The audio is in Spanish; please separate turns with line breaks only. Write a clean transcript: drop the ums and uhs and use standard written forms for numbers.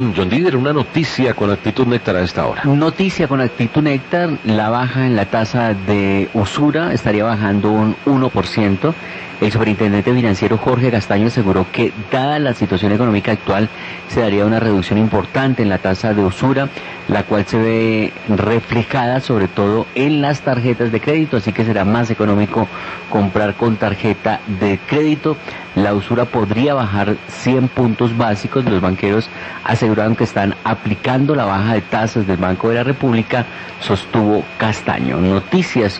John Dider, una noticia con actitud néctar a esta hora.
Noticia con actitud néctar, la baja en la tasa de usura estaría bajando un 1%. El superintendente financiero Jorge Castaño aseguró que, dada la situación económica actual, se daría una reducción importante en la tasa de usura, la cual se ve reflejada sobre todo en las tarjetas de crédito, así que será más económico comprar con tarjeta de crédito. La usura podría bajar 100 puntos básicos. Los banqueros aseguraron que están aplicando la baja de tasas del Banco de la República, sostuvo Castaño. Noticias